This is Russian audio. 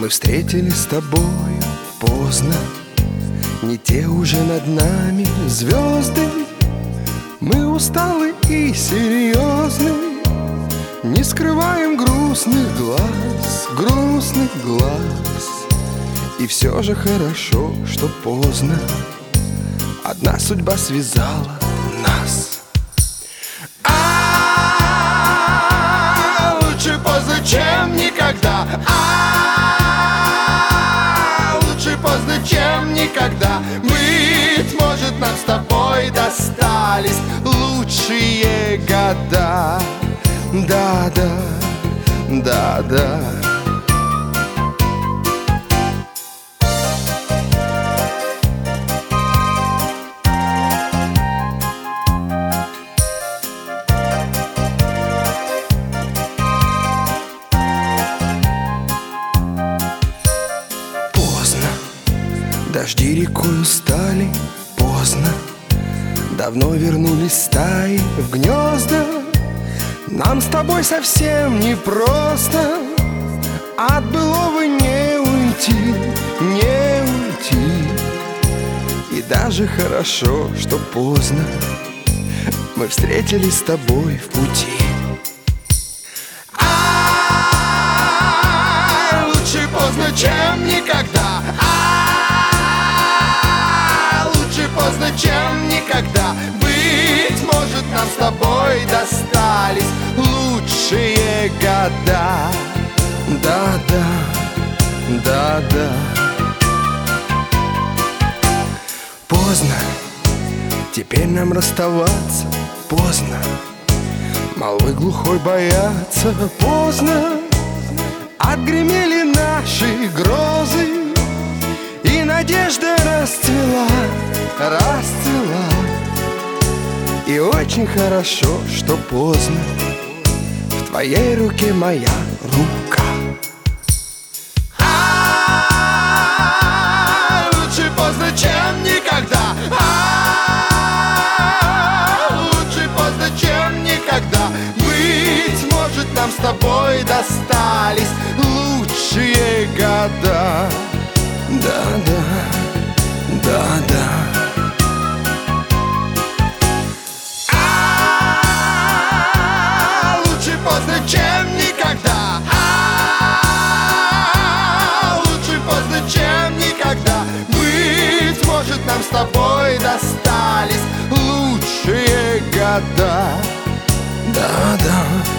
Мы встретились с тобою поздно, не те уже над нами звезды. Мы усталы и серьезны, не скрываем грустных глаз, грустных глаз. И все же хорошо, что поздно, одна судьба связала нас. Лучше поздно, чем никогда. Лучше поздно, чем никогда. Быть может, нам с тобой достались лучшие года. Да-да, да-да. Дожди рекою стали поздно, давно вернулись стаи в гнезда. Нам с тобой совсем непросто от былого не уйти, не уйти. И даже хорошо, что поздно мы встретились с тобой в пути. Лучше поздно, чем никогда. Поздно, чем никогда. Быть может, нам с тобой достались лучшие года. Да-да, да-да. Поздно, теперь нам расставаться. Поздно, молвы глухой бояться. Поздно, отгремели наши грозы, и надежда расцвела, расцвела. И очень хорошо, что поздно в твоей руке моя рука. Лучше поздно, чем никогда. Лучше поздно, чем никогда. Быть может, нам с тобой достались лучшие года. Да-да, да-да. Лучше поздно, чем никогда. Лучше поздно, чем никогда. Быть может, нам с тобой достались лучшие года. Да-да.